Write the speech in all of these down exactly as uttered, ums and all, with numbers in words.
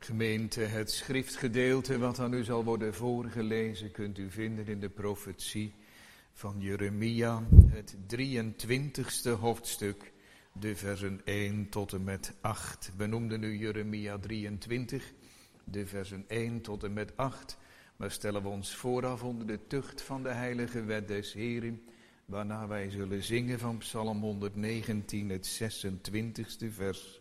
Gemeente, het schriftgedeelte wat aan u zal worden voorgelezen kunt u vinden in de profetie van Jeremia, het drieëntwintigste hoofdstuk, de versen één tot en met acht. We noemden nu Jeremia drieëntwintig, de versen één tot en met acht, maar stellen we ons vooraf onder de tucht van de heilige wet des Heren, waarna wij zullen zingen van Psalm honderdnegentien, het zesentwintigste vers.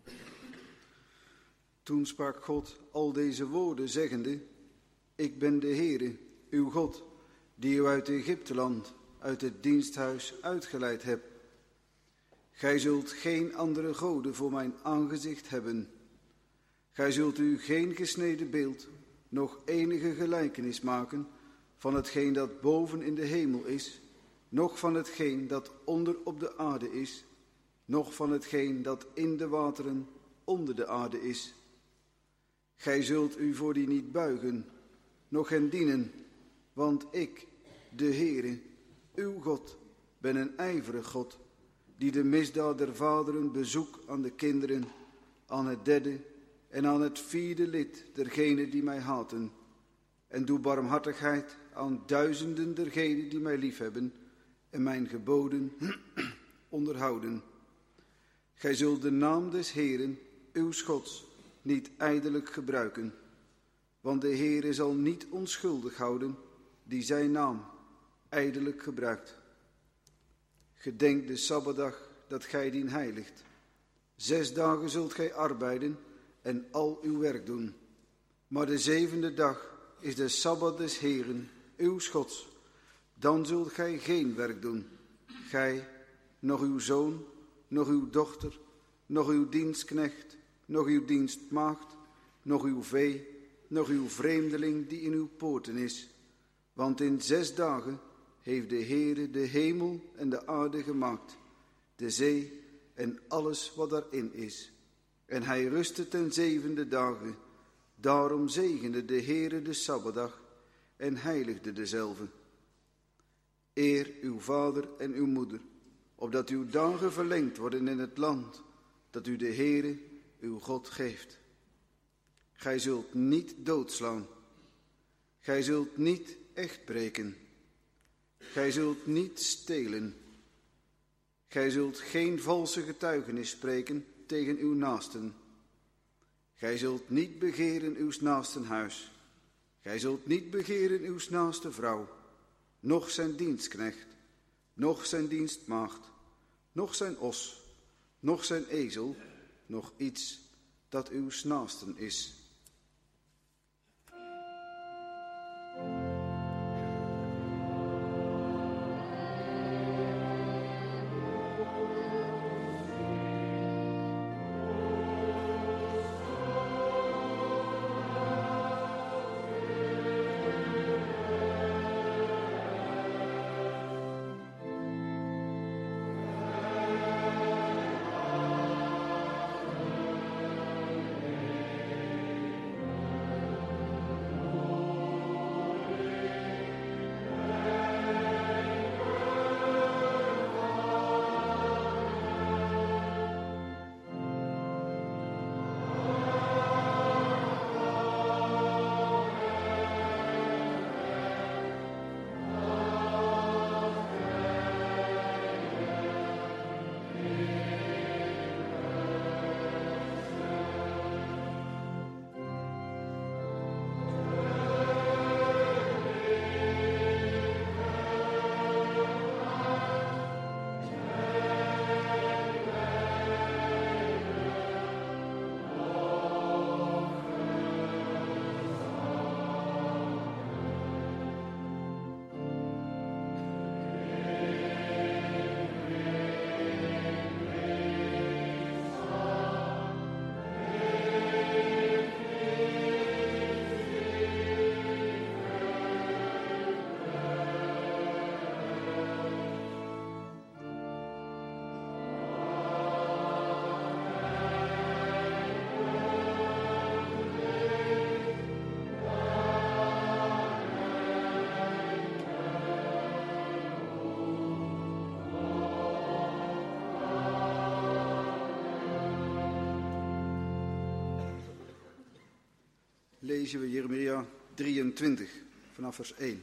Toen sprak God al deze woorden, zeggende: Ik ben de Heere, uw God, die u uit Egypteland, uit het diensthuis uitgeleid heb. Gij zult geen andere goden voor mijn aangezicht hebben. Gij zult u geen gesneden beeld, noch enige gelijkenis maken van hetgeen dat boven in de hemel is, noch van hetgeen dat onder op de aarde is, noch van hetgeen dat in de wateren onder de aarde is. Gij zult u voor die niet buigen, noch hen dienen, want ik, de Heere, uw God, ben een ijverig God, die de misdaad der vaderen bezoek aan de kinderen, aan het derde en aan het vierde lid dergenen die mij haten, en doe barmhartigheid aan duizenden dergenen die mij liefhebben en mijn geboden onderhouden. Gij zult de naam des Heeren, uw Gods, niet ijdelijk gebruiken, want de Heere zal niet onschuldig houden die zijn naam ijdelijk gebruikt. Gedenk de Sabbatdag dat gij dien heiligt. Zes dagen zult gij arbeiden en al uw werk doen. Maar de zevende dag is de Sabbat des Heeren, uw Gods. Dan zult gij geen werk doen. Gij, nog uw zoon, nog uw dochter, nog uw dienstknecht, nog uw dienstmaagd, nog uw vee, nog uw vreemdeling die in uw poorten is. Want in zes dagen heeft de Heere de hemel en de aarde gemaakt, de zee en alles wat daarin is. En hij rustte ten zevende dagen. Daarom zegende de Heere de Sabbatdag en heiligde dezelve. Eer uw vader en uw moeder, opdat uw dagen verlengd worden in het land dat u de Heere uw God geeft. Gij zult niet doodslaan. Gij zult niet echt breken. Gij zult niet stelen. Gij zult geen valse getuigenis spreken tegen uw naasten. Gij zult niet begeren uws naasten huis. Gij zult niet begeren uws naaste vrouw, noch zijn dienstknecht, noch zijn dienstmaagd, noch zijn os, noch zijn ezel, noch iets dat uws naasten is. lezen we Jeremia drieëntwintig, vanaf vers één.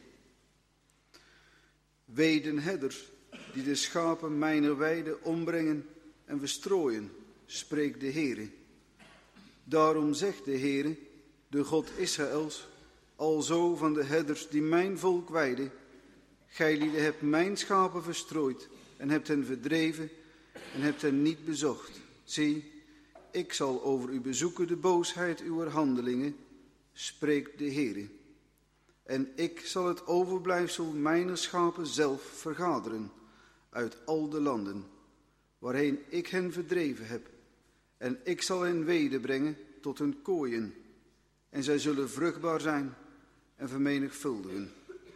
Wee den herders, die de schapen mijner weide ombrengen en verstrooien, spreekt de Heere. Daarom zegt de Heere, de God Israëls, alzo van de herders die mijn volk weiden: Gijlieden hebt mijn schapen verstrooid en hebt hen verdreven en hebt hen niet bezocht. Zie, ik zal over u bezoeken de boosheid uwer handelingen, spreekt de Heere. En ik zal het overblijfsel mijner schapen zelf vergaderen uit al de landen, waarheen ik hen verdreven heb. En ik zal hen wederbrengen tot hun kooien, en zij zullen vruchtbaar zijn en vermenigvuldigen.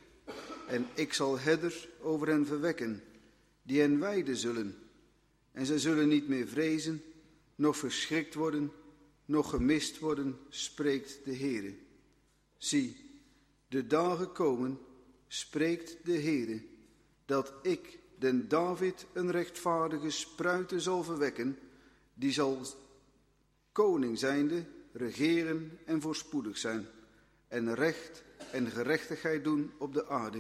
En ik zal herders over hen verwekken, die hen weiden zullen. En zij zullen niet meer vrezen, noch verschrikt worden, noch gemist worden, spreekt de Heere. Zie, de dagen komen, spreekt de Heere, dat ik den David een rechtvaardige spruite zal verwekken, die zal koning zijnde regeren en voorspoedig zijn, en recht en gerechtigheid doen op de aarde.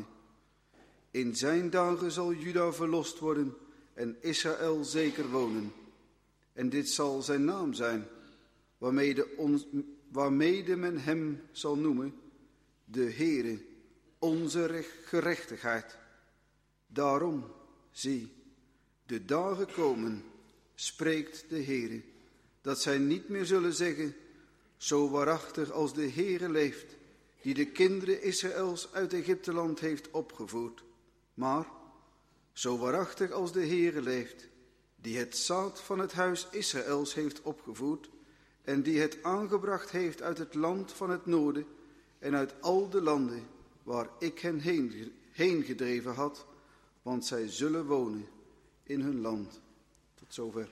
In zijn dagen zal Juda verlost worden en Israël zeker wonen. En dit zal zijn naam zijn, waarmede, ons, waarmede men hem zal noemen, de Heere, onze gerechtigheid. Daarom, zie, de dagen komen, spreekt de Heere, dat zij niet meer zullen zeggen: zo waarachtig als de Heere leeft, die de kinderen Israëls uit Egypteland heeft opgevoerd. Maar, zo waarachtig als de Heere leeft, die het zaad van het huis Israëls heeft opgevoerd en die het aangebracht heeft uit het land van het noorden en uit al de landen waar ik hen heen, heen gedreven had, want zij zullen wonen in hun land. Tot zover.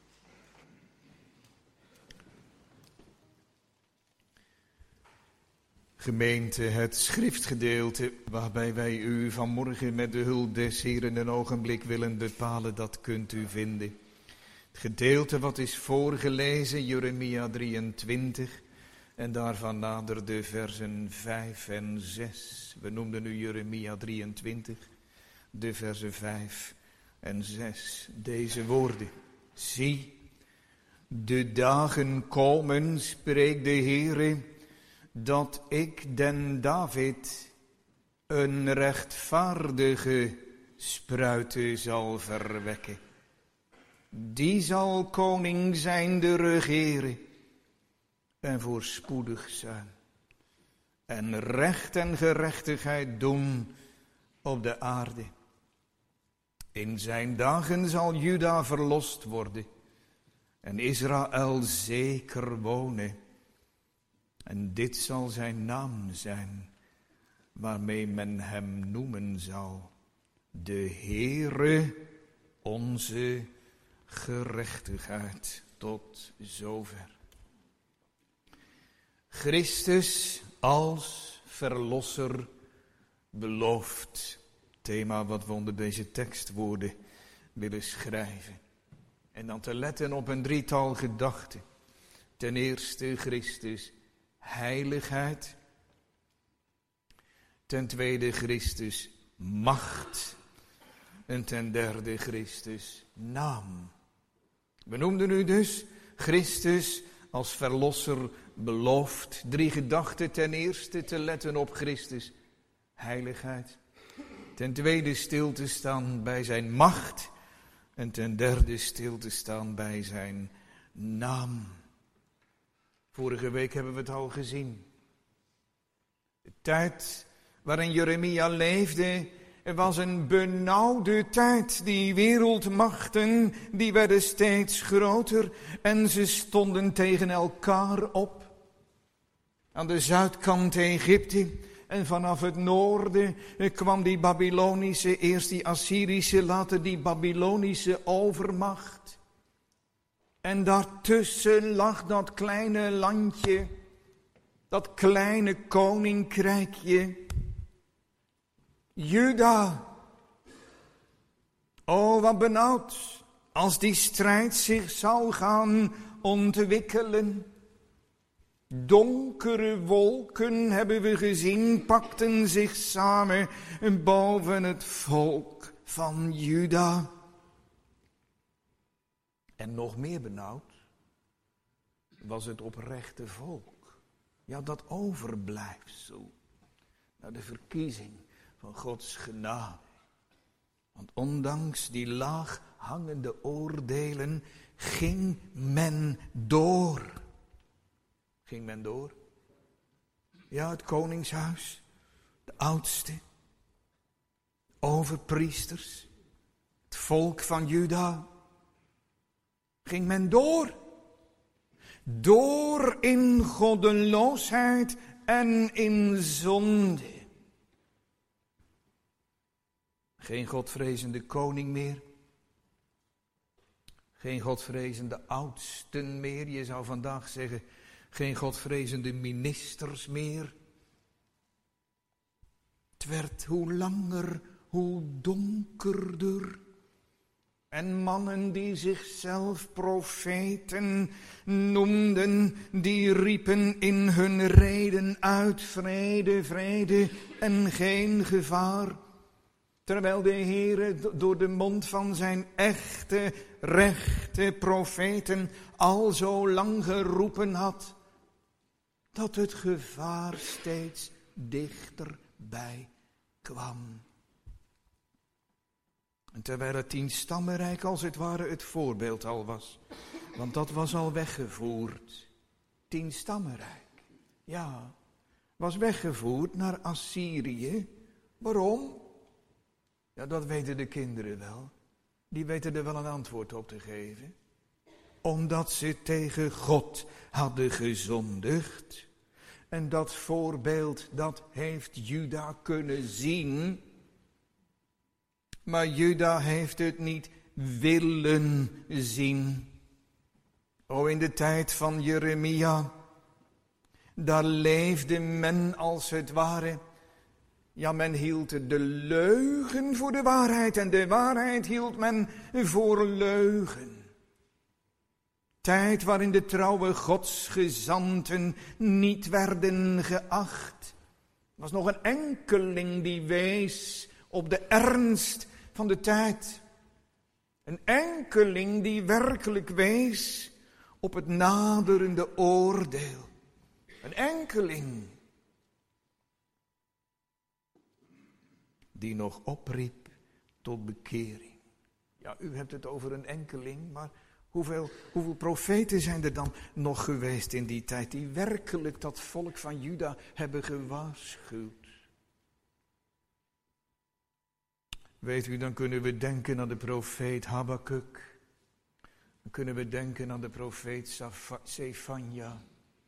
Gemeente, het schriftgedeelte waarbij wij u vanmorgen met de hulp des Heeren een ogenblik willen bepalen, dat kunt u vinden. Het gedeelte wat is voorgelezen, Jeremia drieëntwintig, en daarvan nader de versen vijf en zes. We noemden nu Jeremia drieëntwintig, de versen vijf en zes. Deze woorden: zie, de dagen komen, spreekt de Heere, dat ik den David een rechtvaardige spruite zal verwekken. Die zal koning zijn, de regeren, en voorspoedig zijn, en recht en gerechtigheid doen op de aarde. In zijn dagen zal Juda verlost worden, en Israël zeker wonen. En dit zal zijn naam zijn, waarmee men hem noemen zal: de Heere, onze gerechtigheid. Tot zover. Christus als verlosser beloofd. Thema wat we onder deze tekstwoorden willen schrijven. En dan te letten op een drietal gedachten. Ten eerste Christus heiligheid. Ten tweede Christus macht. En ten derde Christus naam. We noemden nu dus Christus als verlosser beloofd. Drie gedachten. Ten eerste te letten op Christus heiligheid. Ten tweede stil te staan bij zijn macht. En ten derde stil te staan bij zijn naam. Vorige week hebben we het al gezien. De tijd waarin Jeremia leefde, was een benauwde tijd. Die wereldmachten, die werden steeds groter en ze stonden tegen elkaar op. Aan de zuidkant Egypte en vanaf het noorden kwam die Babylonische, eerst die Assyrische, later die Babylonische overmacht. En daartussen lag dat kleine landje, dat kleine koninkrijkje, Juda. Oh, wat benauwd als die strijd zich zou gaan ontwikkelen. Donkere wolken, hebben we gezien, pakten zich samen boven het volk van Juda. En nog meer benauwd was het oprechte volk. Ja, dat overblijfsel. Nou, de verkiezing van Gods genade. Want ondanks die laag hangende oordelen ging men door. Ging men door? Ja, het koningshuis, de oudste, overpriesters, het volk van Juda. Ging men door? Door in goddeloosheid en in zonde. Geen godvrezende koning meer. Geen godvrezende oudsten meer. Je zou vandaag zeggen, geen godvrezende ministers meer. Het werd hoe langer, hoe donkerder. En mannen die zichzelf profeten noemden, die riepen in hun reden uit vrede, vrede en geen gevaar. Terwijl de Heere door de mond van zijn echte, rechte profeten al zo lang geroepen had, dat het gevaar steeds dichterbij kwam. En terwijl het tienstammenrijk als het ware het voorbeeld al was, want dat was al weggevoerd. Tienstammenrijk, ja, was weggevoerd naar Assyrië. Waarom? Ja, dat weten de kinderen wel. Die weten er wel een antwoord op te geven. Omdat ze tegen God hadden gezondigd. En dat voorbeeld, dat heeft Juda kunnen zien. Maar Juda heeft het niet willen zien. O, in de tijd van Jeremia, daar leefde men als het ware. Ja, men hield de leugen voor de waarheid en de waarheid hield men voor leugen. Tijd waarin de trouwe godsgezanten niet werden geacht. Er was nog een enkeling die wees op de ernst van de tijd. Een enkeling die werkelijk wees op het naderende oordeel. Een enkeling die nog opriep tot bekering. Ja, u hebt het over een enkeling, maar hoeveel, hoeveel profeten zijn er dan nog geweest in die tijd die werkelijk dat volk van Juda hebben gewaarschuwd? Weet u, dan kunnen we denken aan de profeet Habakuk. Dan kunnen we denken aan de profeet Zefanja.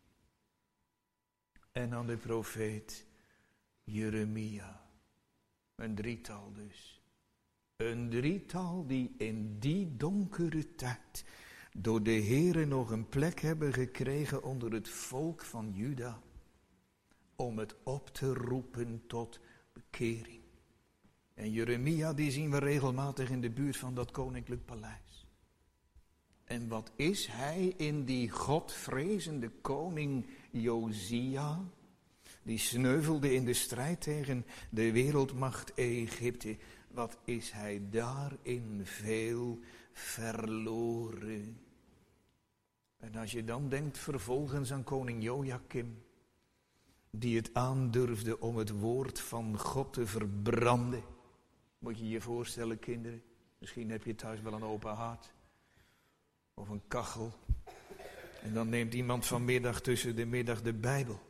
En aan de profeet Jeremia. Een drietal dus. Een drietal die in die donkere tijd door de Heere nog een plek hebben gekregen onder het volk van Juda. Om het op te roepen tot bekering. En Jeremia, die zien we regelmatig in de buurt van dat koninklijk paleis. En wat is hij in die godvrezende koning Josia? Die sneuvelde in de strijd tegen de wereldmacht Egypte. Wat is hij daarin veel verloren. En als je dan denkt vervolgens aan koning Jojakim, die het aandurfde om het woord van God te verbranden. Moet je je voorstellen, kinderen, misschien heb je thuis wel een open haard. Of een kachel. En dan neemt iemand vanmiddag tussen de middag de Bijbel.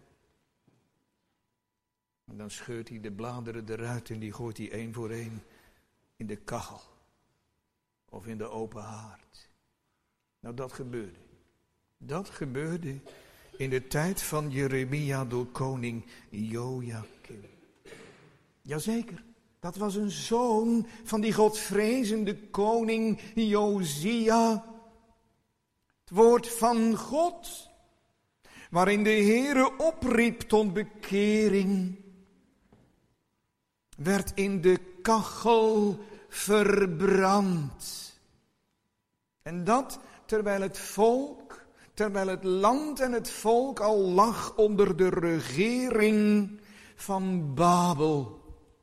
En dan scheurt hij de bladeren eruit en die gooit hij één voor één in de kachel. Of in de open haard. Nou, dat gebeurde. Dat gebeurde in de tijd van Jeremia door koning Jojakim. Jazeker, dat was een zoon van die godvrezende koning Josia. Het woord van God, waarin de Heere opriep tot bekering, werd in de kachel verbrand. En dat terwijl het volk, terwijl het land en het volk al lag onder de regering van Babel.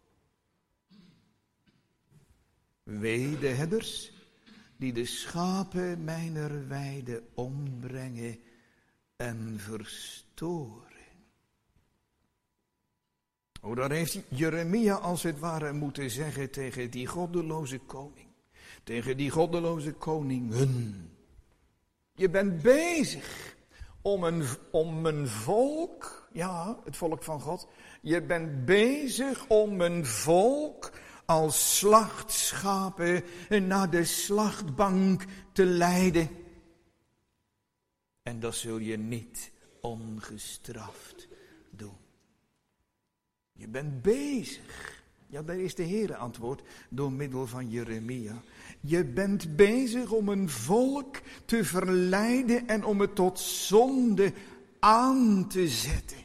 Wee de herders die de schapen mijner weide ombrengen en verstoren. Oh, daar heeft Jeremia als het ware moeten zeggen tegen die goddeloze koning. Tegen die goddeloze koningen. Je bent bezig om een, om een volk, ja, het volk van God. Je bent bezig om een volk als slachtschapen naar de slachtbank te leiden. En dat zul je niet ongestraft doen. Je bent bezig. Ja, daar is de Heere antwoord door middel van Jeremia. Je bent bezig om een volk te verleiden en om het tot zonde aan te zetten.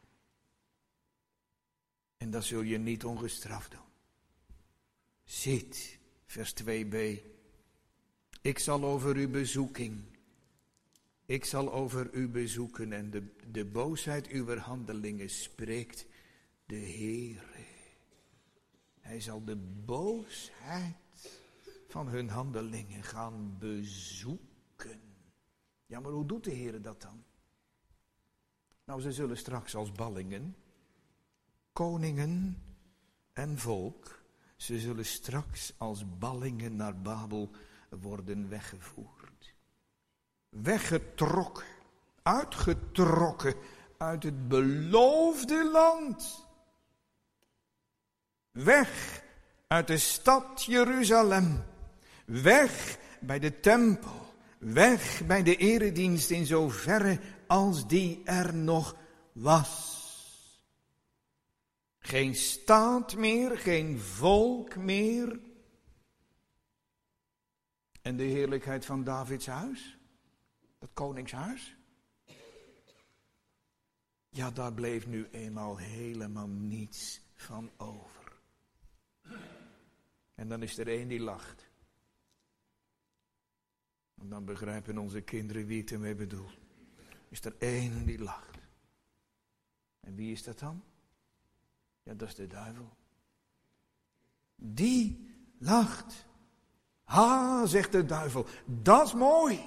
En dat zul je niet ongestraft doen. Ziet, vers twee b. Ik zal over uw bezoeking. Ik zal over u bezoeken en de, de boosheid uw handelingen spreekt de Heere. Hij zal de boosheid van hun handelingen gaan bezoeken. Ja, maar hoe doet de Heere dat dan? Nou, ze zullen straks als ballingen, koningen en volk, ze zullen straks als ballingen naar Babel worden weggevoerd. Weggetrokken, uitgetrokken uit het beloofde land. Weg uit de stad Jeruzalem. Weg bij de tempel. Weg bij de eredienst in zoverre als die er nog was. Geen staat meer, geen volk meer. En de heerlijkheid van Davids huis, dat koningshuis. Ja, daar bleef nu eenmaal helemaal niets van over. En dan is er één die lacht. En dan begrijpen onze kinderen wie het ermee bedoelt. Is er één die lacht. En wie is dat dan? Ja, dat is de duivel. Die lacht. Ha, zegt de duivel, dat is mooi.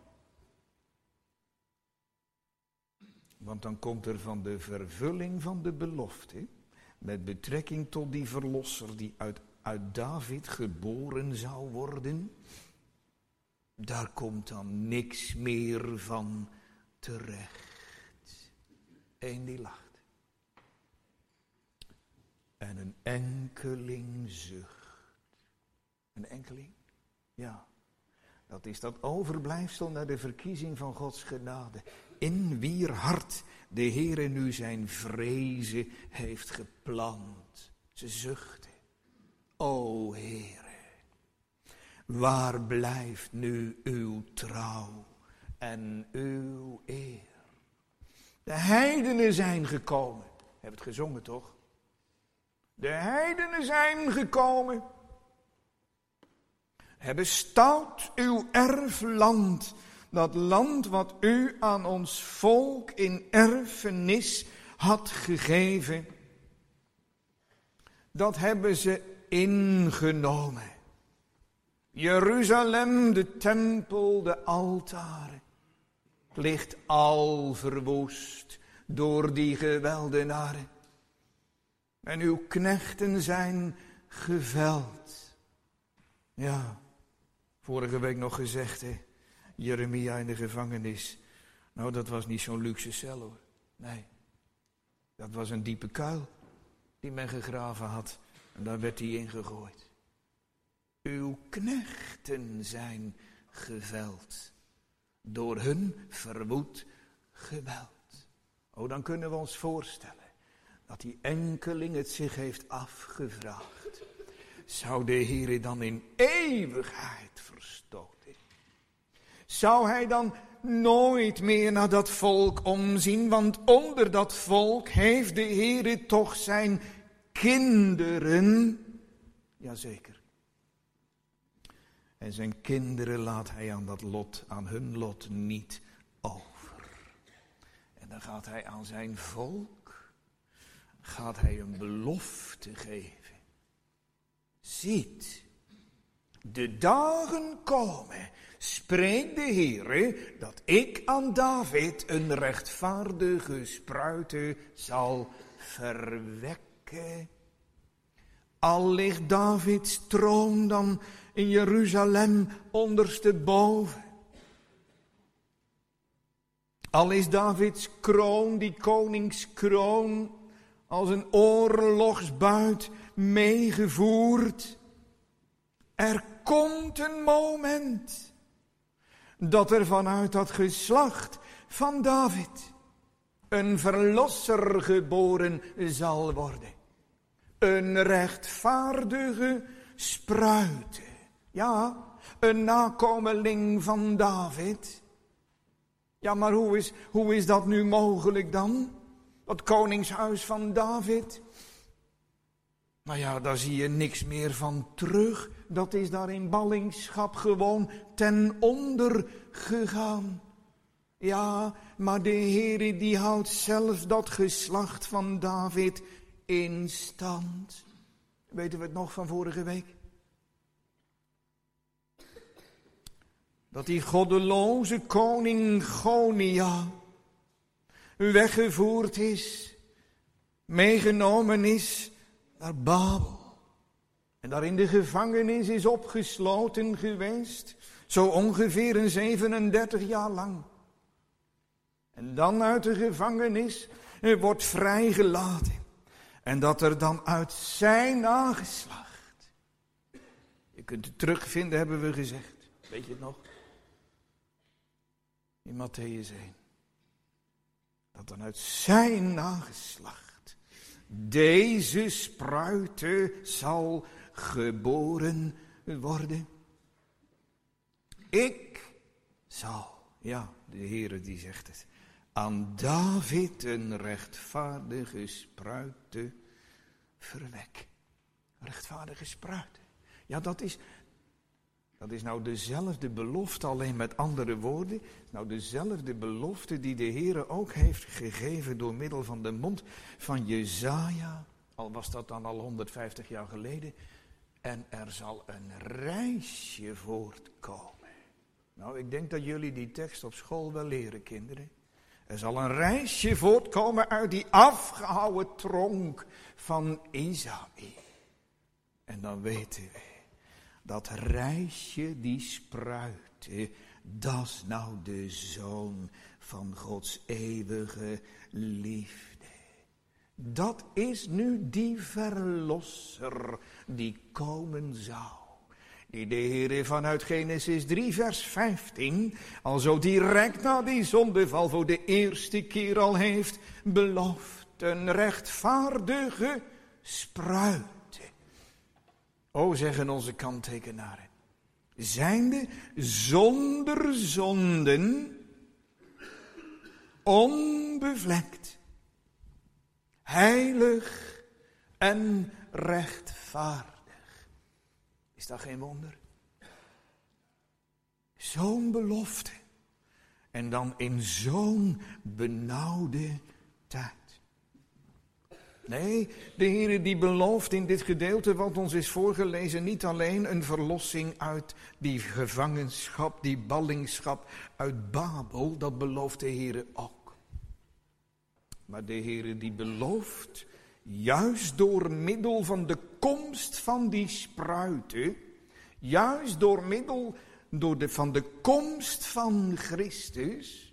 Want dan komt er van de vervulling van de belofte, met betrekking tot die verlosser die uit, uit David geboren zou worden, daar komt dan niks meer van terecht. Eén die lacht. En een enkeling zucht. Een enkeling? Ja. Dat is dat overblijfsel naar de verkiezing van Gods genade. In wier hart de Heere nu zijn vrezen heeft geplant. Ze zuchten. O Heere, waar blijft nu uw trouw en uw eer? De heidenen zijn gekomen. Heb het gezongen toch? De heidenen zijn gekomen. Hebben stout uw erfland. Dat land wat u aan ons volk in erfenis had gegeven. Dat hebben ze ingenomen. Jeruzalem, de tempel, de altaren. Ligt al verwoest door die geweldenaren. En uw knechten zijn geveld. Ja, vorige week nog gezegd, hè. Jeremia in de gevangenis. Nou, dat was niet zo'n luxe cel, hoor. Nee, dat was een diepe kuil die men gegraven had. En daar werd hij ingegooid. Uw knechten zijn geveld. Door hun verwoed geweld. Oh, dan kunnen we ons voorstellen dat die enkeling het zich heeft afgevraagd. Zou de Heere dan in eeuwigheid verstoten? Zou hij dan nooit meer naar dat volk omzien? Want onder dat volk heeft de Heere toch zijn kinderen. Jazeker. En zijn kinderen laat hij aan dat lot, aan hun lot niet over. dan gaat hij aan zijn volk, gaat hij een belofte geven. Ziet, de dagen komen, spreekt de Heere, dat ik aan David een rechtvaardige spruite zal verwekken. Al ligt Davids troon dan in Jeruzalem ondersteboven. Al is Davids kroon, die koningskroon, als een oorlogsbuit meegevoerd. Er komt een moment dat er vanuit dat geslacht van David een verlosser geboren zal worden. Een rechtvaardige spruite. Ja, een nakomeling van David. Ja, maar hoe is, hoe is dat nu mogelijk dan? Dat koningshuis van David? Nou ja, daar zie je niks meer van terug. Dat is daar in ballingschap gewoon ten onder gegaan. Ja, maar de Heere die houdt zelf dat geslacht van David in stand. Weten we het nog van vorige week? Dat die goddeloze koning Gonia weggevoerd is, meegenomen is naar Babel. En daar in de gevangenis is opgesloten geweest, zo ongeveer een zevenendertig jaar lang. En dan uit de gevangenis wordt vrijgelaten. En dat er dan uit zijn nageslacht, je kunt het terugvinden, hebben we gezegd. Weet je het nog? In Mattheüs één. Dat dan uit zijn nageslacht deze spruite zal geboren worden. Ik zal, ja, de Heere die zegt het, aan David een rechtvaardige spruite verwek. Rechtvaardige spruite. Ja, dat is, dat is nou dezelfde belofte, alleen met andere woorden. Nou dezelfde belofte die de Heere ook heeft gegeven door middel van de mond van Jesaja. Al was dat dan al honderdvijftig jaar geleden. En er zal een reisje voortkomen. Nou, ik denk dat jullie die tekst op school wel leren, kinderen. Er zal een reisje voortkomen uit die afgehouwen tronk van Isaïe. En dan weten we, dat reisje, die spruite, dat is nou de zoon van Gods eeuwige liefde. Dat is nu die verlosser die komen zou. Die de Heere vanuit Genesis drie vers vijftien al zo direct na die zondeval voor de eerste keer al heeft beloofd. Een rechtvaardige spruite. O, zeggen onze kanttekenaren. Zijnde zonder zonden, onbevlekt, heilig en rechtvaardig. Is dat geen wonder? Zo'n belofte. En dan in zo'n benauwde tijd. Nee, de Heere die belooft in dit gedeelte wat ons is voorgelezen niet alleen een verlossing uit die gevangenschap, die ballingschap uit Babel, dat belooft de Heere ook. Maar de Heere die belooft, juist door middel van de komst van die spruite, juist door middel door de, van de komst van Christus,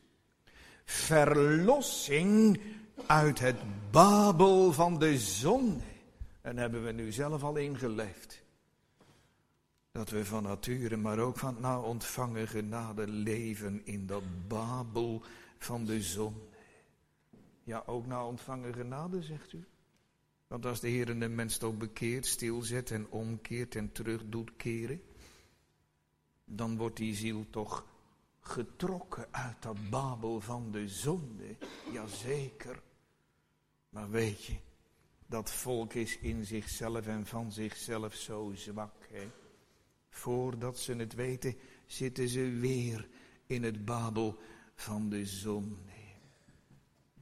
verlossing uit het Babel van de zonde. En hebben we nu zelf al ingeleefd. Dat we van nature, maar ook van na ontvangen genade leven in dat Babel van de zonde. Ja, ook na ontvangen genade, zegt u. Want als de Heer een mens toch bekeert, stilzet en omkeert en terug doet keren, dan wordt die ziel toch getrokken uit dat Babel van de zonde. Jazeker. Maar weet je, dat volk is in zichzelf en van zichzelf zo zwak. Hè? Voordat ze het weten, zitten ze weer in het Babel van de zonde.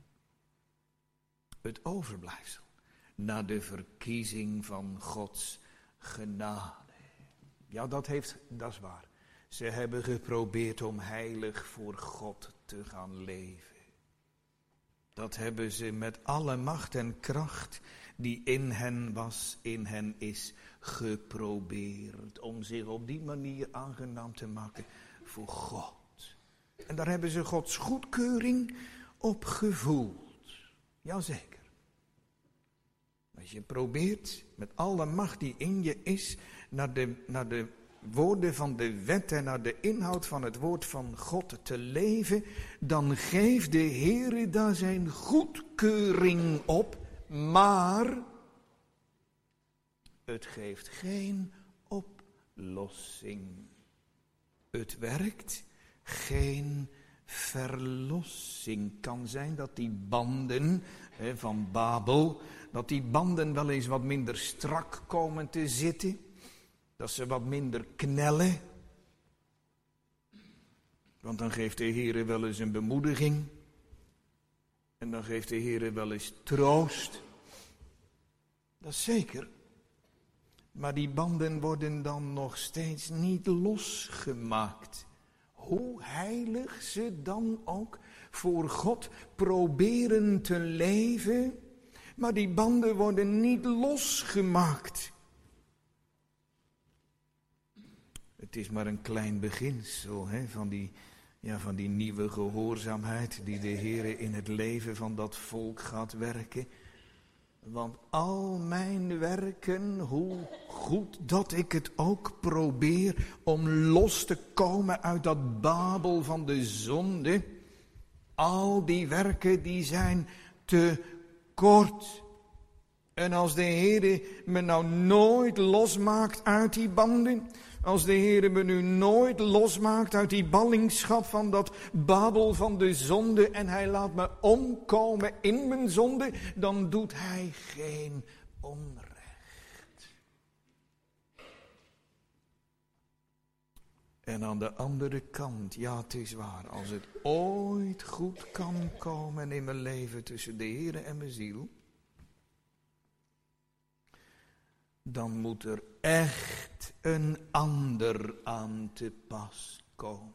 het overblijfsel. Naar de verkiezing van Gods genade. Ja, dat, heeft, dat is waar. Ze hebben geprobeerd om heilig voor God te gaan leven. Dat hebben ze met alle macht en kracht die in hen was, in hen is, geprobeerd. Om zich op die manier aangenaam te maken voor God. En daar hebben ze Gods goedkeuring op gevoeld. Jazeker. Als je probeert met alle macht die in je is naar de, naar de woorden van de wet en naar de inhoud van het woord van God te leven, dan geeft de Heere daar zijn goedkeuring op, maar het geeft geen oplossing. Het werkt geen verlossing. Kan zijn dat die banden hè, van Babel, dat die banden wel eens wat minder strak komen te zitten. Dat ze wat minder knellen. Want dan geeft de Heere wel eens een bemoediging. En dan geeft de Heere wel eens troost. Dat is zeker. Maar die banden worden dan nog steeds niet losgemaakt. Hoe heilig ze dan ook voor God proberen te leven. Maar die banden worden niet losgemaakt. Het is maar een klein beginsel hè, van, die, ja, van die nieuwe gehoorzaamheid die de Heere in het leven van dat volk gaat werken. Want al mijn werken, hoe goed dat ik het ook probeer om los te komen uit dat Babel van de zonde. Al die werken die zijn te kort. En als de Heere me nou nooit losmaakt uit die banden, als de Heere me nu nooit losmaakt uit die ballingschap van dat Babel van de zonde en hij laat me omkomen in mijn zonde, dan doet hij geen onrecht. En aan de andere kant, ja het is waar, als het ooit goed kan komen in mijn leven tussen de Heere en mijn ziel, dan moet er echt een ander aan te pas komen.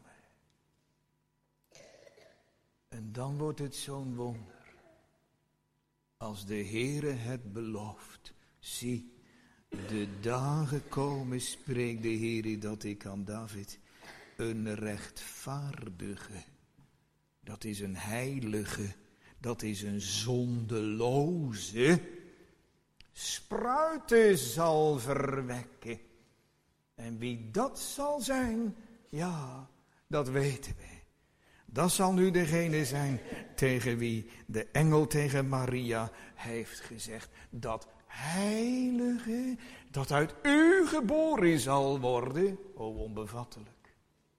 En dan wordt het zo'n wonder. Als de Heere het belooft. Zie, de dagen komen, spreekt de Heere, dat ik aan David een rechtvaardige, dat is een heilige, dat is een zondeloze, spruiten zal verwekken. En wie dat zal zijn, ja, dat weten we. Dat zal nu degene zijn tegen wie de engel tegen Maria heeft gezegd, dat heilige, dat uit u geboren zal worden, o onbevattelijk.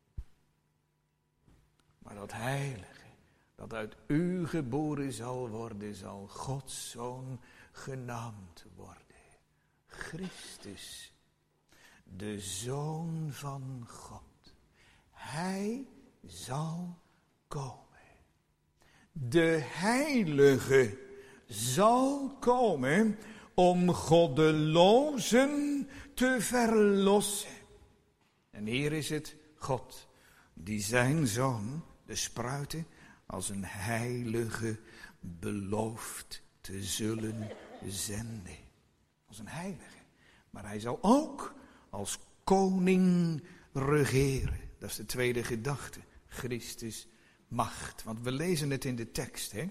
Maar dat heilige, dat uit u geboren zal worden, zal Gods Zoon genaamd worden. Christus, de Zoon van God. Hij zal komen. De Heilige zal komen om goddelozen te verlossen. En hier is het God die zijn Zoon, de spruiten, als een heilige belooft te zullen zenden. Als een heilige. Maar hij zal ook als koning regeren. Dat is de tweede gedachte. Christus macht. Want we lezen het in de tekst, hè.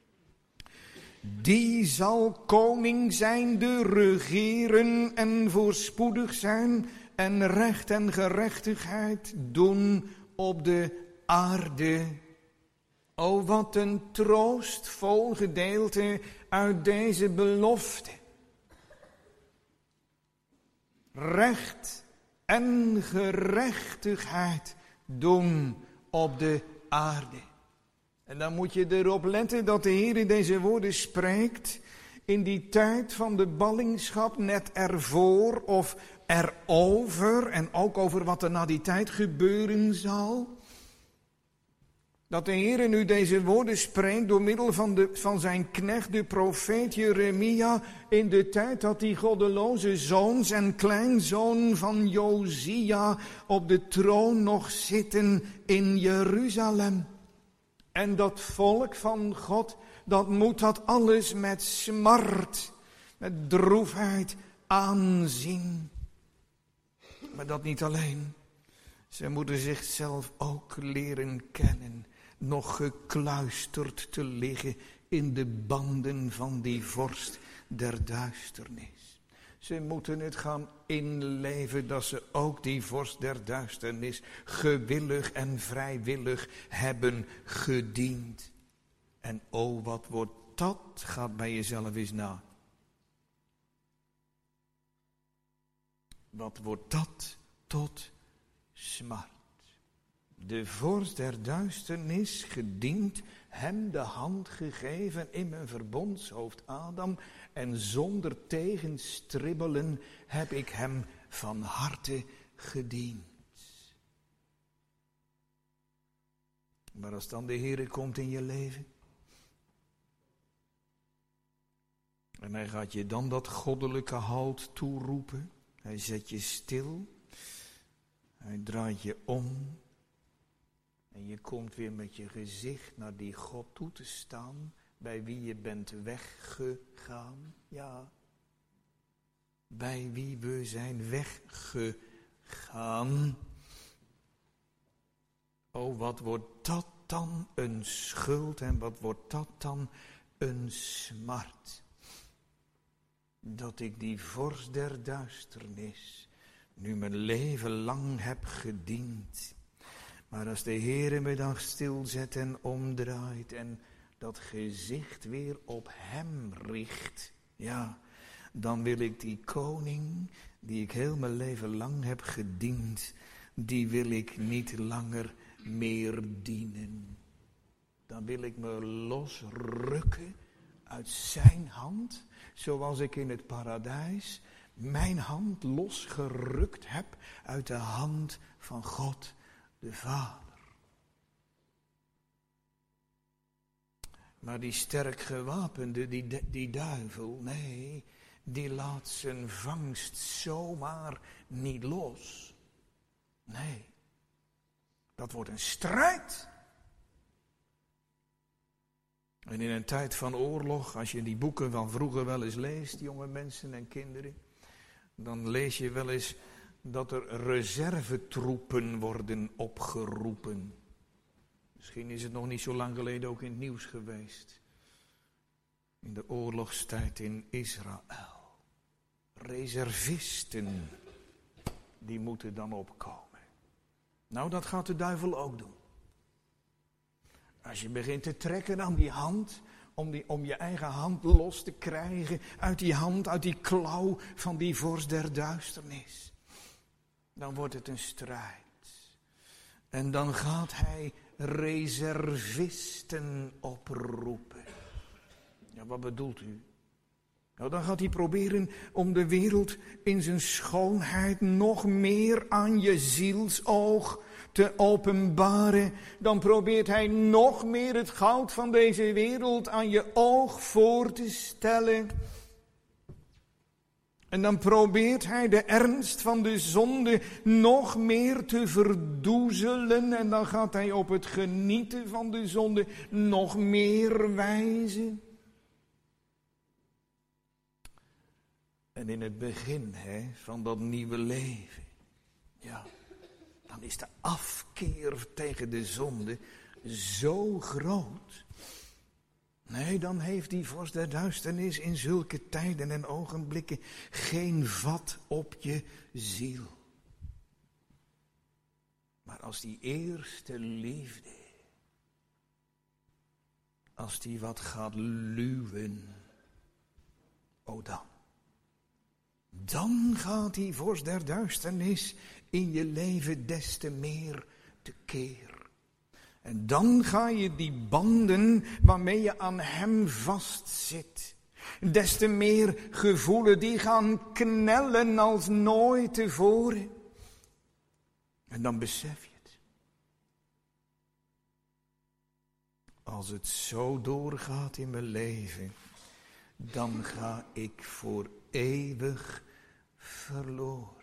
Die zal koning zijn, de regeren en voorspoedig zijn en recht en gerechtigheid doen op de aarde. O, wat een troostvol gedeelte uit deze belofte. Recht en gerechtigheid doen op de aarde. En dan moet je erop letten dat de Heer in deze woorden spreekt in die tijd van de ballingschap, net ervoor of erover en ook over wat er na die tijd gebeuren zal. Dat de Heer nu deze woorden spreekt door middel van, de, van zijn knecht, de profeet Jeremia, in de tijd dat die goddeloze zoons en kleinzoon van Josia op de troon nog zitten in Jeruzalem. En dat volk van God, dat moet dat alles met smart, met droefheid aanzien. Maar dat niet alleen. Ze moeten zichzelf ook leren kennen, nog gekluisterd te liggen in de banden van die vorst der duisternis. Ze moeten het gaan inleven dat ze ook die vorst der duisternis gewillig en vrijwillig hebben gediend. En oh, wat wordt dat? Gaat bij jezelf eens na. Wat wordt dat tot smart? De vorst der duisternis gediend, hem de hand gegeven in mijn verbondshoofd Adam, en zonder tegenstribbelen heb ik hem van harte gediend. Maar als dan de Heere komt in je leven, en hij gaat je dan dat goddelijke halt toeroepen, hij zet je stil, hij draait je om, en je komt weer met je gezicht naar die God toe te staan, bij wie je bent weggegaan. Ja, bij wie we zijn weggegaan. Oh, wat wordt dat dan een schuld en wat wordt dat dan een smart. Dat ik die vorst der duisternis nu mijn leven lang heb gediend. Maar als de Heere me dan stilzet en omdraait en dat gezicht weer op hem richt, ja, dan wil ik die koning, die ik heel mijn leven lang heb gediend, die wil ik niet langer meer dienen. Dan wil ik me losrukken uit zijn hand, zoals ik in het paradijs mijn hand losgerukt heb uit de hand van God de Vader. Maar die sterk gewapende, die, die duivel, nee, die laat zijn vangst zomaar niet los. Nee, dat wordt een strijd. En in een tijd van oorlog, als je die boeken van vroeger wel eens leest, jonge mensen en kinderen, dan lees je wel eens dat er reservetroepen worden opgeroepen. Misschien is het nog niet zo lang geleden ook in het nieuws geweest. In de oorlogstijd in Israël. Reservisten, die moeten dan opkomen. Nou, dat gaat de duivel ook doen. Als je begint te trekken aan die hand, om, die, om je eigen hand los te krijgen uit die hand, uit die klauw van die vorst der duisternis. Dan wordt het een strijd. En dan gaat hij reservisten oproepen. Ja, wat bedoelt u? Nou, dan gaat hij proberen om de wereld in zijn schoonheid nog meer aan je zielsoog te openbaren. Dan probeert hij nog meer het goud van deze wereld aan je oog voor te stellen. En dan probeert hij de ernst van de zonde nog meer te verdoezelen. En dan gaat hij op het genieten van de zonde nog meer wijzen. En in het begin hè, van dat nieuwe leven, ja, dan is de afkeer tegen de zonde zo groot. Nee, dan heeft die vorst der duisternis in zulke tijden en ogenblikken geen vat op je ziel. Maar als die eerste liefde, als die wat gaat luwen, oh dan. Dan gaat die vorst der duisternis in je leven des te meer tekeer. En dan ga je die banden waarmee je aan hem vastzit, des te meer gevoelen, die gaan knellen als nooit tevoren. En dan besef je het. als het zo doorgaat in mijn leven, dan ga ik voor eeuwig verloren.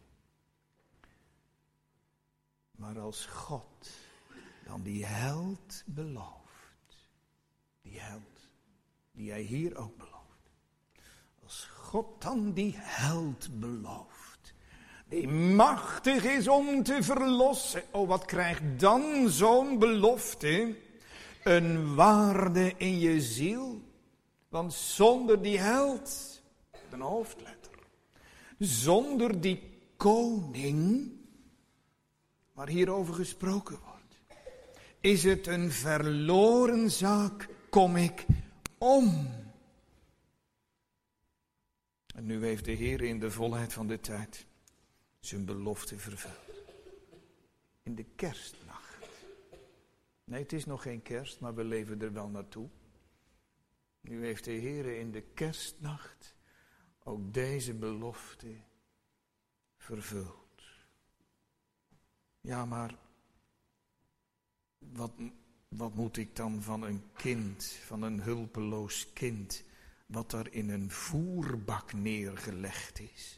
Maar als God dan die held belooft, die held, die hij hier ook belooft. Als God dan die held belooft, die machtig is om te verlossen. Oh, wat krijgt dan zo'n belofte een waarde in je ziel? Want zonder die held, een hoofdletter, zonder die koning, waar hierover gesproken wordt, is het een verloren zaak, kom ik om. En nu heeft de Heer in de volheid van de tijd zijn belofte vervuld. In de kerstnacht. Nee, het is nog geen kerst, maar we leven er wel naartoe. Nu heeft de Heer in de kerstnacht ook deze belofte vervuld. Ja, maar wat, wat moet ik dan van een kind, van een hulpeloos kind, wat er in een voerbak neergelegd is?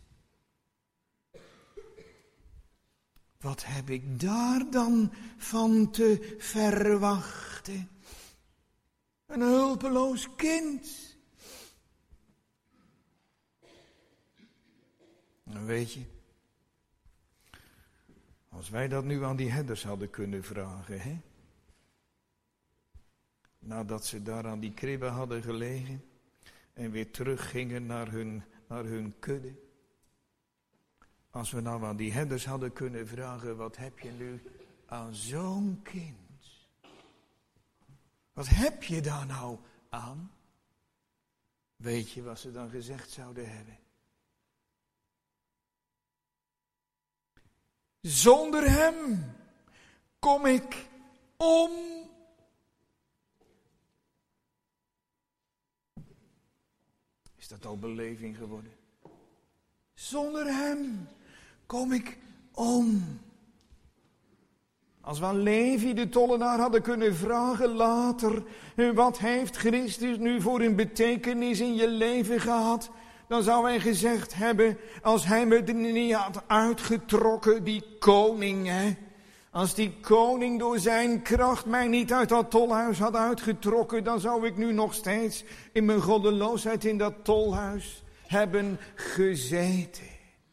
Wat heb ik daar dan van te verwachten? Een hulpeloos kind. En weet je, als wij dat nu aan die herders hadden kunnen vragen, hè? Nadat ze daar aan die kribbe hadden gelegen en weer teruggingen naar hun, naar hun kudde. Als we nou aan die herders hadden kunnen vragen, wat heb je nu aan zo'n kind? Wat heb je daar nou aan? Weet je wat ze dan gezegd zouden hebben? Zonder hem kom ik om. Is dat al beleving geworden? Zonder hem kom ik om. Als we aan Levi de tollenaar hadden kunnen vragen later, wat heeft Christus nu voor een betekenis in je leven gehad? Dan zou hij gezegd hebben, als hij me er niet had uitgetrokken, die koning, hè. Als die koning door zijn kracht mij niet uit dat tolhuis had uitgetrokken, dan zou ik nu nog steeds in mijn goddeloosheid in dat tolhuis hebben gezeten.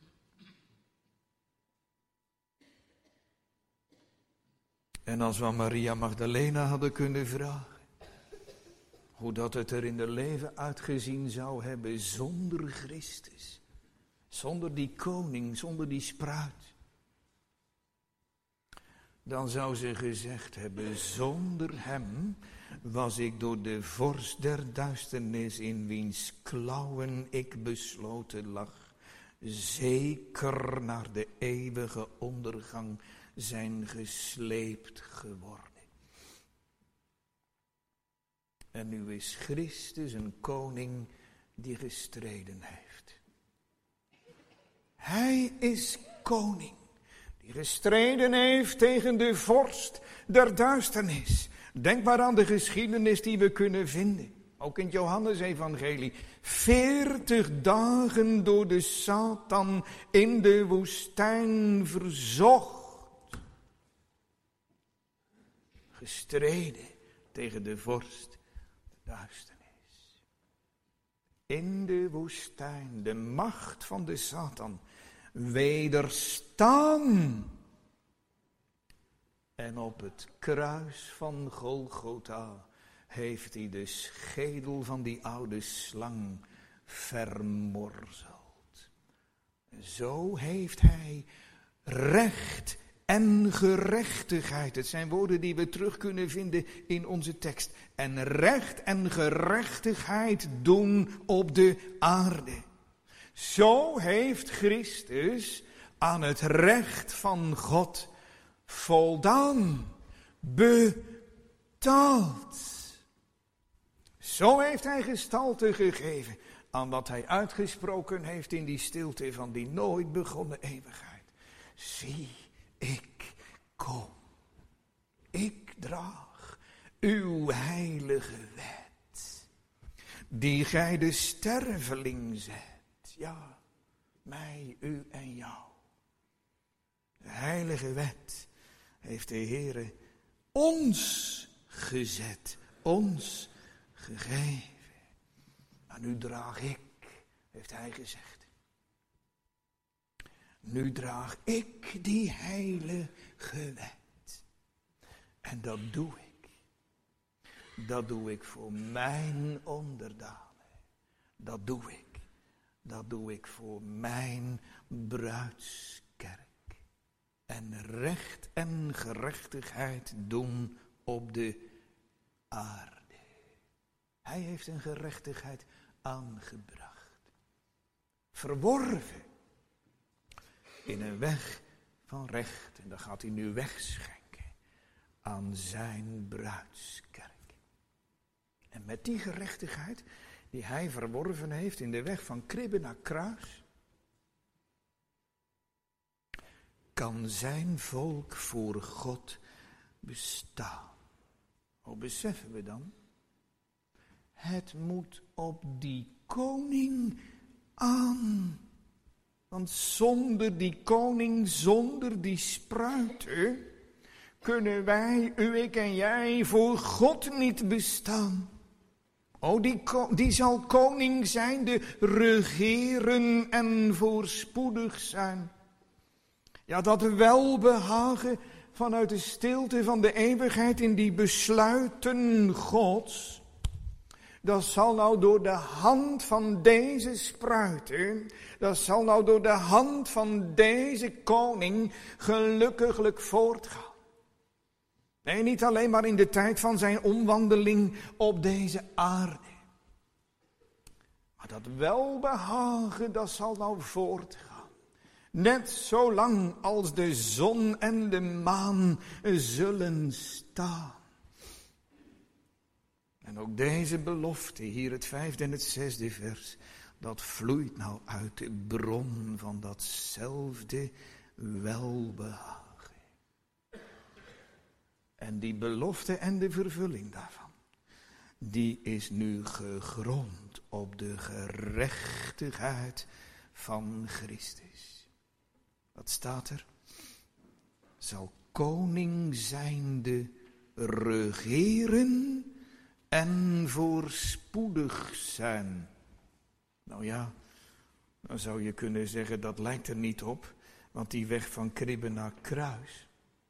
En als we aan Maria Magdalena hadden kunnen vragen, hoe dat het er in haar leven uitgezien zou hebben zonder Christus. Zonder die koning, zonder die spruit. Dan zou ze gezegd hebben, zonder hem was ik door de vorst der duisternis in wiens klauwen ik besloten lag, zeker naar de eeuwige ondergang zijn gesleept geworden. En nu is Christus een koning die gestreden heeft. Hij is koning die gestreden heeft tegen de vorst der duisternis. Denk maar aan de geschiedenis die we kunnen vinden. Ook in het Johannesevangelie. Veertig dagen door de Satan in de woestijn verzocht. Gestreden tegen de vorst der duisternis. In de woestijn, de macht van de Satan, wederstaan. En op het kruis van Golgotha heeft hij de schedel van die oude slang vermorzeld. Zo heeft hij recht en gerechtigheid. Het zijn woorden die we terug kunnen vinden in onze tekst. En recht en gerechtigheid doen op de aarde. Zo heeft Christus aan het recht van God voldaan, betaald. Zo heeft hij gestalte gegeven aan wat hij uitgesproken heeft in die stilte van die nooit begonnen eeuwigheid. Zie, ik kom. Ik draag uw heilige wet, die gij de sterveling zet. Ja, mij, u en jou. De heilige wet heeft de Heere ons gezet, ons gegeven. Maar nu draag ik, heeft hij gezegd. Nu draag ik die heilige wet. En dat doe ik. Dat doe ik voor mijn onderdanen. Dat doe ik. Dat doe ik voor mijn bruidskerk. En recht en gerechtigheid doen op de aarde. Hij heeft een gerechtigheid aangebracht. Verworven. In een weg van recht. En dat gaat hij nu wegschenken aan zijn bruidskerk. En met die gerechtigheid die hij verworven heeft in de weg van kribbe naar kruis, kan zijn volk voor God bestaan. Hoe beseffen we dan? Het moet op die koning aan. Want zonder die koning, zonder die spruiten, kunnen wij, u, ik en jij, voor God niet bestaan. Oh, die, die zal koning zijn, de regeren en voorspoedig zijn. Ja, dat welbehagen vanuit de stilte van de eeuwigheid in die besluiten Gods, dat zal nou door de hand van deze spruiten, dat zal nou door de hand van deze koning gelukkiglijk voortgaan. Nee, niet alleen maar in de tijd van zijn omwandeling op deze aarde. Maar dat welbehagen, dat zal nou voortgaan. Net zolang als de zon en de maan zullen staan. En ook deze belofte, hier het vijfde en het zesde vers, dat vloeit nou uit de bron van datzelfde welbehagen. En die belofte en de vervulling daarvan, die is nu gegrond op de gerechtigheid van Christus. Wat staat er? Zal koning zijnde regeren en voorspoedig zijn. Nou ja, dan zou je kunnen zeggen, dat lijkt er niet op, want die weg van kribbe naar kruis,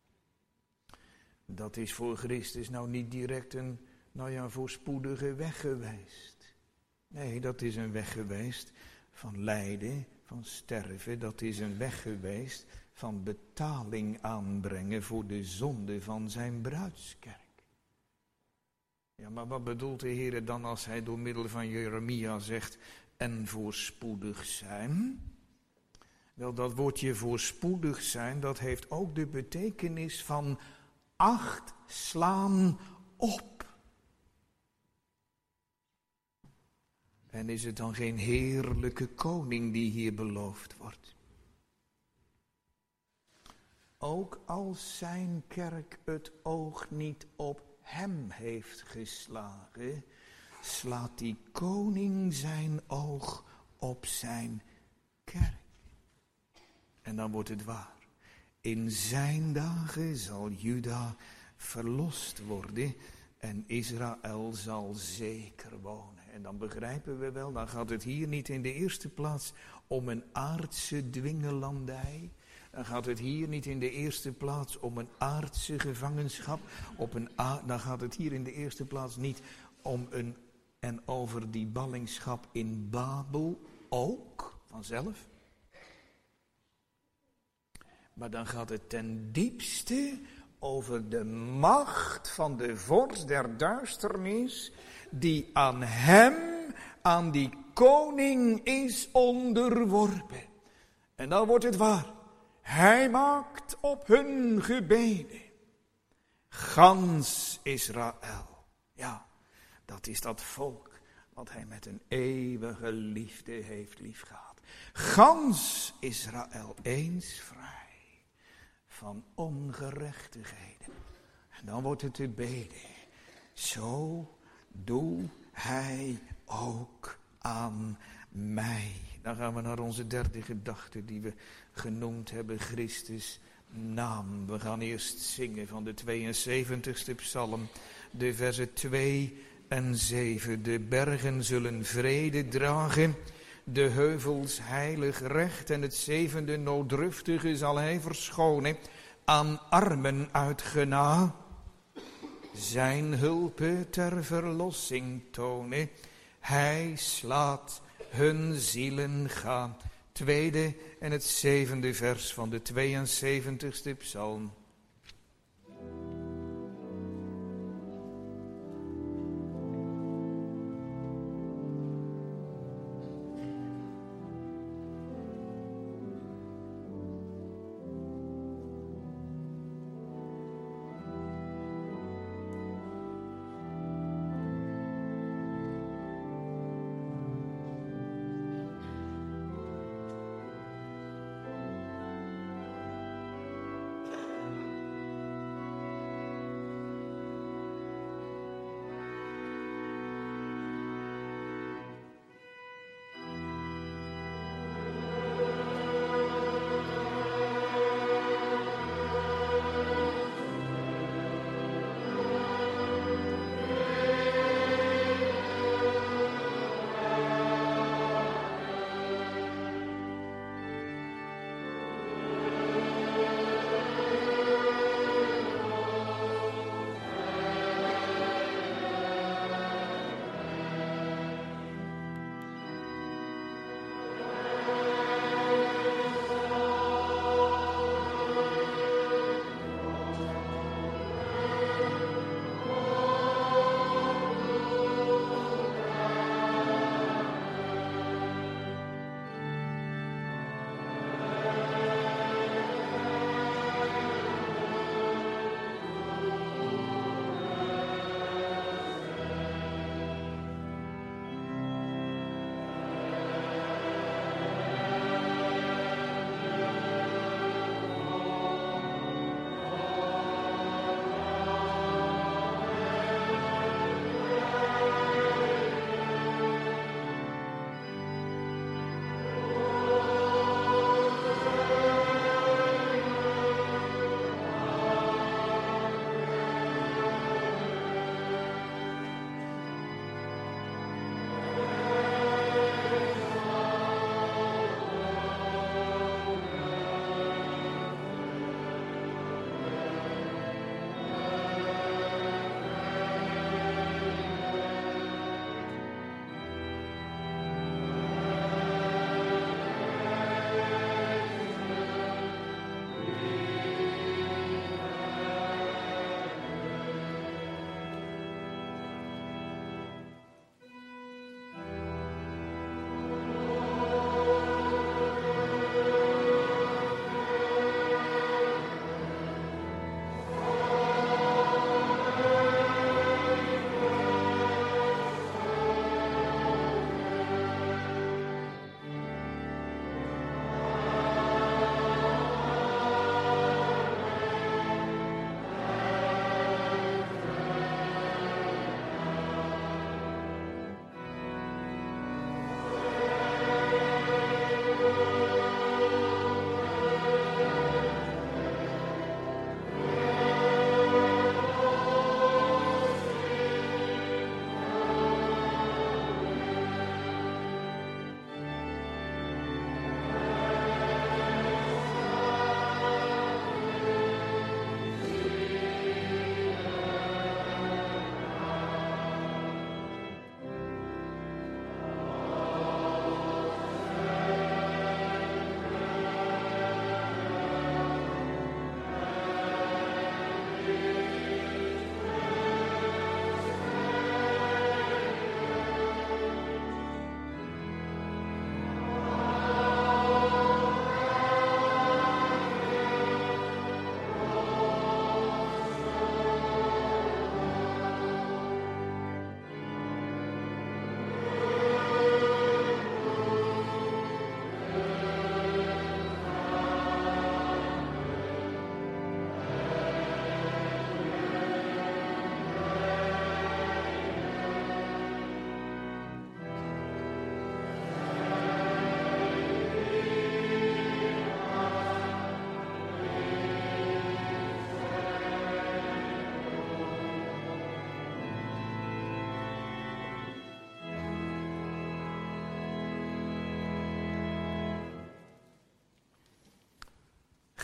dat is voor Christus nou niet direct een, nou ja, voorspoedige weg geweest. Nee, dat is een weg geweest van lijden, van sterven. Dat is een weg geweest van betaling aanbrengen voor de zonde van zijn bruidskerk. Ja, maar wat bedoelt de Heer dan als hij door middel van Jeremia zegt en voorspoedig zijn? Wel, dat woordje voorspoedig zijn, dat heeft ook de betekenis van acht slaan op. En is het dan geen heerlijke koning die hier beloofd wordt? Ook als zijn kerk het oog niet op hem heeft geslagen, slaat die koning zijn oog op zijn kerk. En dan wordt het waar. In zijn dagen zal Juda verlost worden en Israël zal zeker wonen. En dan begrijpen we wel, dan gaat het hier niet in de eerste plaats om een aardse dwingelandij. Dan gaat het hier niet in de eerste plaats om een aardse gevangenschap. Op een a- dan gaat het hier in de eerste plaats niet om een en over die ballingschap in Babel ook, vanzelf. Maar dan gaat het ten diepste over de macht van de vorst der duisternis, die aan hem, aan die koning is onderworpen. En dan wordt het waar. Hij maakt op hun gebeden gans Israël. Ja, dat is dat volk wat hij met een eeuwige liefde heeft liefgehad. Gans Israël eens vrij van ongerechtigheden. En dan wordt het te beden. zo doe hij ook aan mij. Dan gaan we naar onze derde gedachte die we genoemd hebben, Christus naam. We gaan eerst zingen van de tweeënzeventigste psalm, de versen twee en zeven. De bergen zullen vrede dragen, de heuvels heilig recht, en het zevende nooddruftige zal hij verschonen. Aan armen uit genade zijn hulpe ter verlossing tonen. Hij slaat hun zielen gaan. Tweede en het zevende vers van de tweeënzeventigste psalm.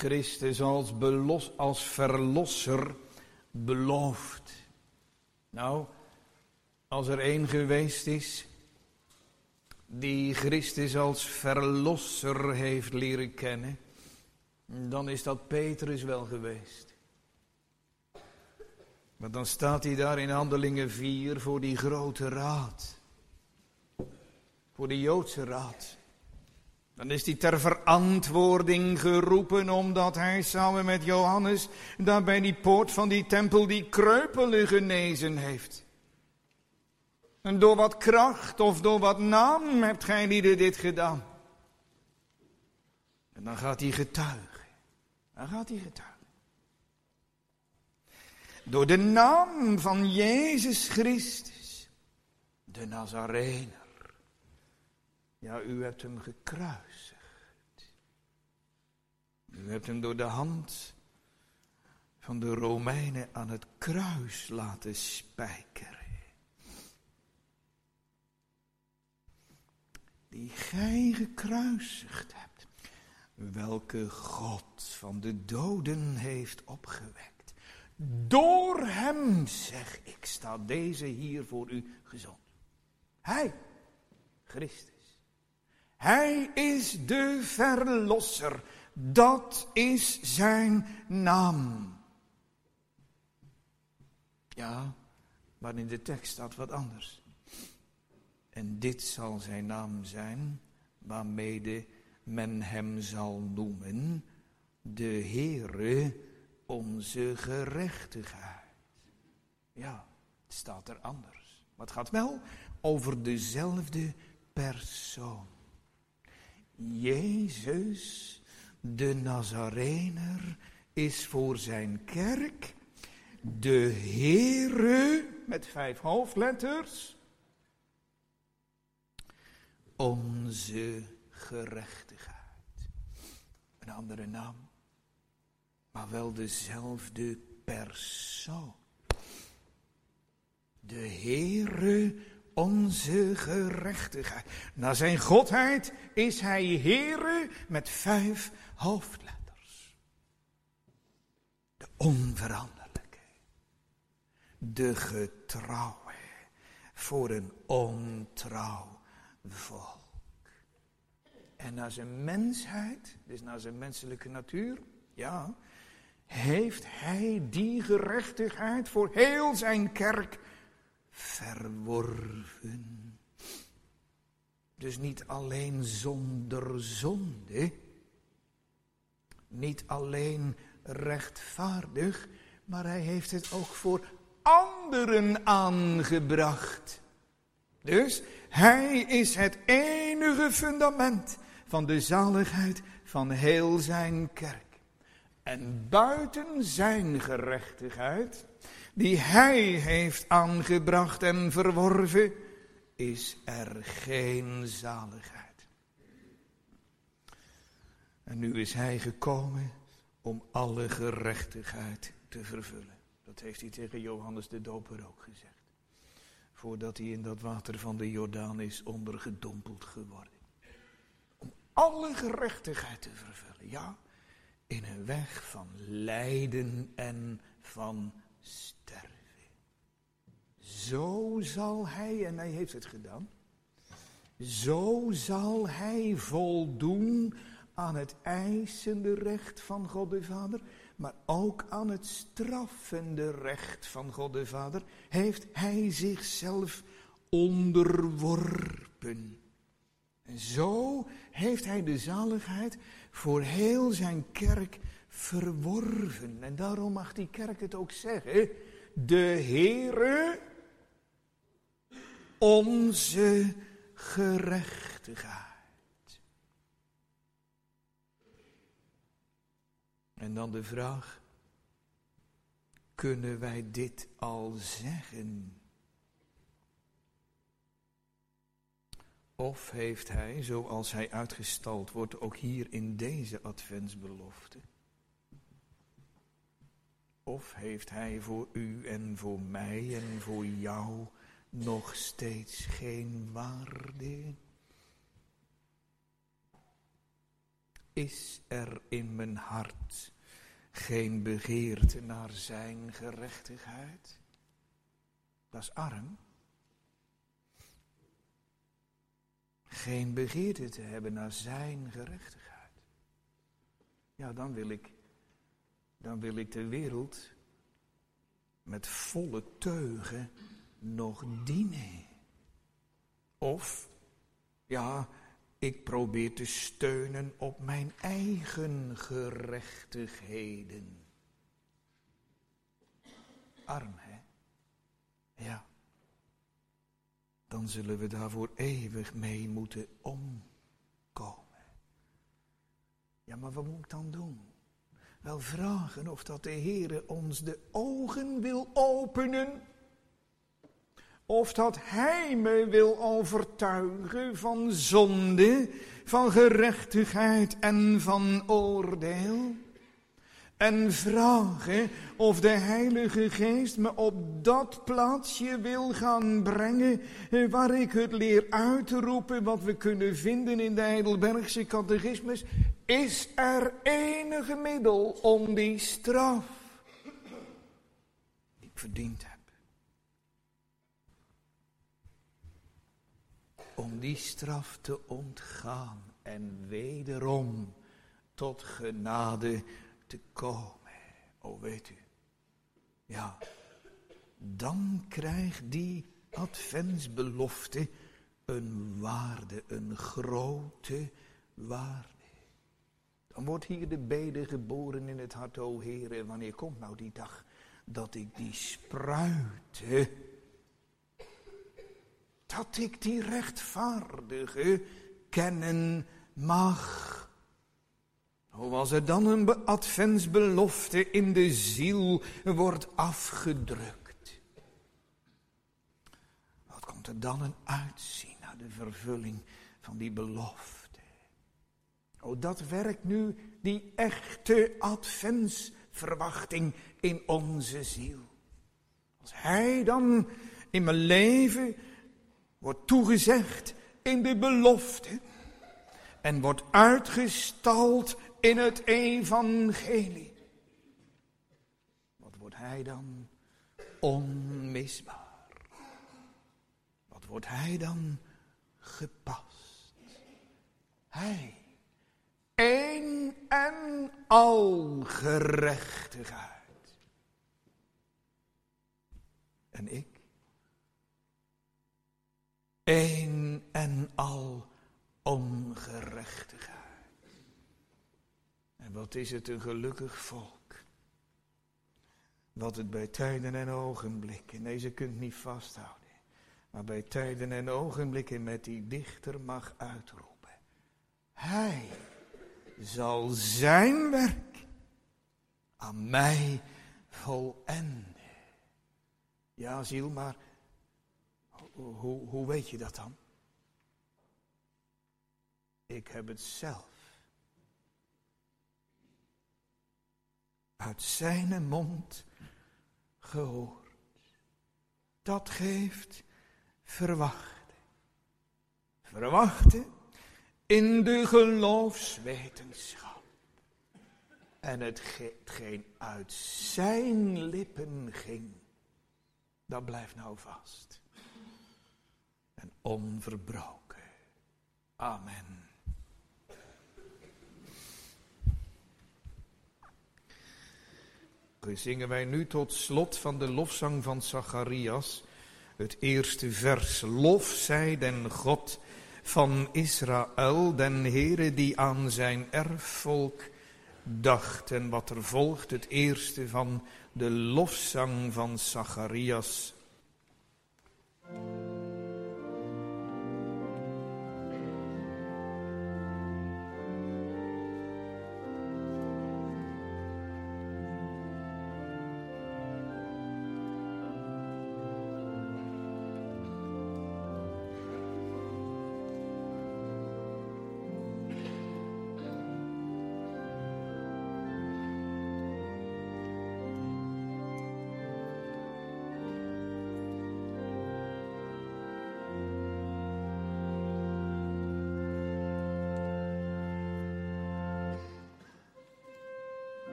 Christus als, belos, als verlosser beloofd. Nou, als er één geweest is die Christus als verlosser heeft leren kennen, dan is dat Petrus wel geweest. Maar dan staat hij daar in Handelingen vier voor die grote raad. Voor de Joodse raad. Dan is hij ter verantwoording geroepen omdat hij samen met Johannes daar bij die poort van die tempel die kreupelen genezen heeft. En door wat kracht of door wat naam hebt gij lieden dit gedaan? En dan gaat hij getuigen. Dan gaat hij getuigen. Door de naam van Jezus Christus, de Nazarener. Ja, u hebt hem gekruisigd. U hebt hem door de hand van de Romeinen aan het kruis laten spijkeren. Die gij gekruisigd hebt, welke God van de doden heeft opgewekt. Door hem, zeg ik, staat deze hier voor u gezond. Hij, Christus. Hij is de verlosser. Dat is zijn naam. Ja, maar in de tekst staat wat anders. En dit zal zijn naam zijn, waarmede men hem zal noemen, de Heere onze gerechtigheid. Ja, het staat er anders. Maar het gaat wel over dezelfde persoon. Jezus, de Nazarener, is voor zijn kerk de Heere, met vijf hoofdletters, onze gerechtigheid. Een andere naam, maar wel dezelfde persoon. De Heere, onze gerechtigheid. Na zijn godheid is hij Heere met vijf hoofdletters. De onveranderlijke. De getrouwe. Voor een ontrouw volk. En naar zijn mensheid, dus naar zijn menselijke natuur, ja, heeft hij die gerechtigheid voor heel zijn kerk verworven. Dus niet alleen zonder zonde, niet alleen rechtvaardig, maar hij heeft het ook voor anderen aangebracht. Dus hij is het enige fundament van de zaligheid van heel zijn kerk. En buiten zijn gerechtigheid, die hij heeft aangebracht en verworven, is er geen zaligheid. En nu is hij gekomen om alle gerechtigheid te vervullen. Dat heeft hij tegen Johannes de Doper ook gezegd. Voordat hij in dat water van de Jordaan is ondergedompeld geworden. Om alle gerechtigheid te vervullen, ja, in een weg van lijden en van sterven. Zo zal hij, en hij heeft het gedaan, zo zal hij voldoen aan het eisende recht van God de Vader, maar ook aan het straffende recht van God de Vader, heeft hij zichzelf onderworpen. En zo heeft hij de zaligheid voor heel zijn kerk verworven. En daarom mag die kerk het ook zeggen, de Heere, onze gerechtigheid. En dan de vraag, kunnen wij dit al zeggen? Of heeft hij, zoals hij uitgestald wordt, ook hier in deze adventsbelofte? Of heeft hij voor u en voor mij en voor jou nog steeds geen waarde? is er in mijn hart geen begeerte naar zijn gerechtigheid? Dat is arm. Geen begeerte te hebben naar zijn gerechtigheid. Ja, dan wil ik, dan wil ik de wereld met volle teugen nog dienen. Of, ja, ik probeer te steunen op mijn eigen gerechtigheden. Arm, hè? Ja. Dan zullen we daarvoor eeuwig mee moeten omkomen. Ja, maar wat moet ik dan doen? Wel vragen of dat de Heere ons de ogen wil openen. Of dat Hij me wil overtuigen van zonde, van gerechtigheid en van oordeel. En vragen of de Heilige Geest me op dat plaatsje wil gaan brengen waar ik het leer uitroepen wat we kunnen vinden in de Heidelbergse catechismus. Is er enige middel om die straf die ik verdiend heb? Om die straf te ontgaan en wederom tot genade te komen. Oh, weet u. Ja, dan krijgt die adventsbelofte een waarde, een grote waarde. Dan wordt hier de bede geboren in het hart, o Heer. En wanneer komt nou die dag dat ik die spruiten, dat ik die rechtvaardige kennen mag. Hoe als er dan een adventsbelofte in de ziel wordt afgedrukt. Wat komt er dan een uitzien naar de vervulling van die belofte? Oh, dat werkt nu die echte adventsverwachting in onze ziel. Als Hij dan in mijn leven wordt toegezegd in de belofte en wordt uitgestald in het evangelie. Wat wordt Hij dan? Onmisbaar. Wat wordt Hij dan? Gepast. Hij, één en al gerechtigheid. En ik? Één en al ongerechtigheid. En wat is het een gelukkig volk. Wat het bij tijden en ogenblikken, nee, ze kunt niet vasthouden. Maar bij tijden en ogenblikken met die dichter mag uitroepen. Hij zal zijn werk aan mij volenden. Ja, ziel, maar hoe, hoe, hoe weet je dat dan? Ik heb het zelf uit zijn mond gehoord. Dat geeft verwachten. Verwachten in de geloofswetenschap. En hetgeen uit zijn lippen ging, dat blijft nou vast. En onverbroken. Amen. Zingen wij nu tot slot van de lofzang van Zacharias, het eerste vers. Lof zij den God van Israël, den Heere die aan zijn erfvolk dacht. En wat er volgt, het eerste van de lofzang van Zacharias.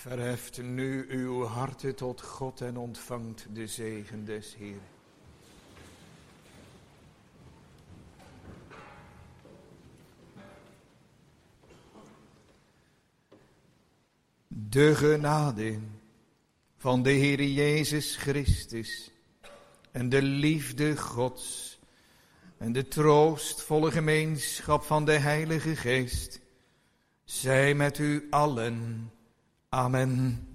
Verheft nu uw harten tot God en ontvangt de zegen des Heeren. De genade van de Heer Jezus Christus en de liefde Gods en de troostvolle gemeenschap van de Heilige Geest zij met u allen. Amen.